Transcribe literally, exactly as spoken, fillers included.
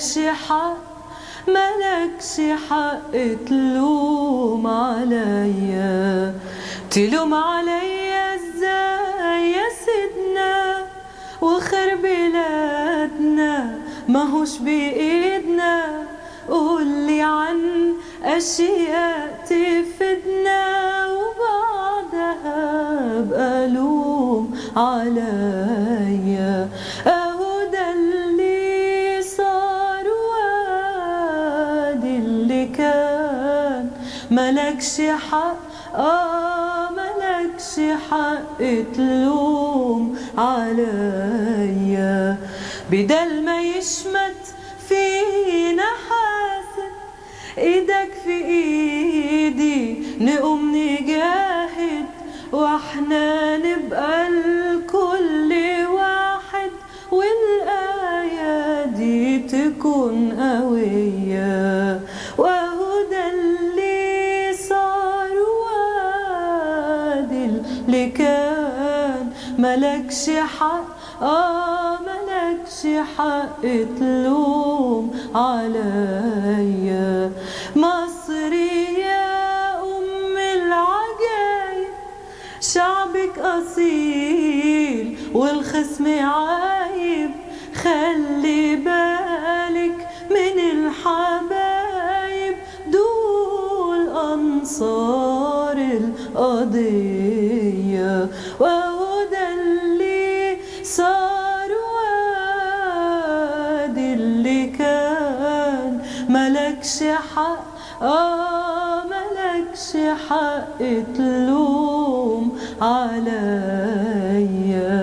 ملكش حق ملكش حق تلوم عليا. تلوم عليا ازاي يا سيدنا وخير بلادنا ماهوش بإيدنا. قولي عن أشياء تفيدنا وبعدها أبقى لوم عليا. أهو ده اللي صار وادي اللي كان. ملكش حق آه ملكش حق تلوم عليا. بدل ما يشمت فينا حاسد ايدك في ايدي نقوم نجاهد واحنا نبقى الكل واحد والآية دي تكون قوية. وهو ده اللي صار وادي اللي كان. ملكش حق آه ملكش حق تلوم عليا. مصر يا أم العجايب شعبك أصيل والخصم عايب. خلي بالك من الحبايب دول أنصار القضية. وهو ده اللي صار وادي اللي كان. ملكش حق آه ملكش حق تلوم عليا.